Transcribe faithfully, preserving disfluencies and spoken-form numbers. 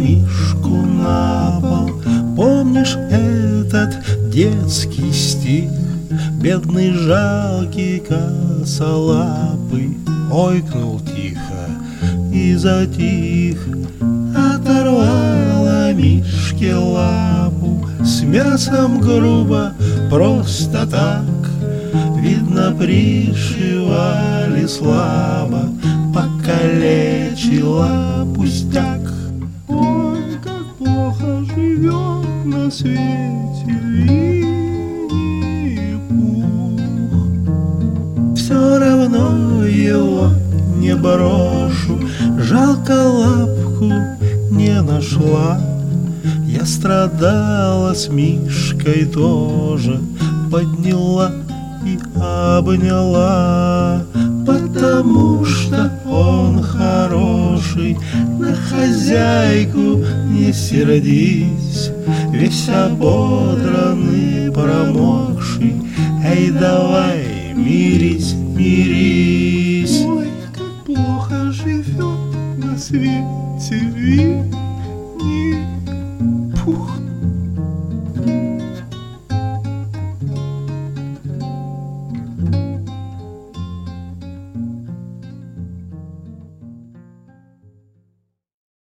Мишку на пол. Помнишь этот детский стих? Бедный, жалкий, косолапый ойкнул тихо и затих. Оторвала Мишке лапу с мясом грубо, просто так. Видно, пришивали слабо, покалечила пустяк. Ой, как плохо живет на свете Винни-Пух. Все равно его не брошу, жалко, лапку не нашла. Я страдала с Мишкой тоже, подняла и обняла, потому что он хороший. На хозяйку не сердись, весь ободранный, промокший. Эй, давай, мирись, мирись. Ой, как плохо живет на свете Винни-Пух.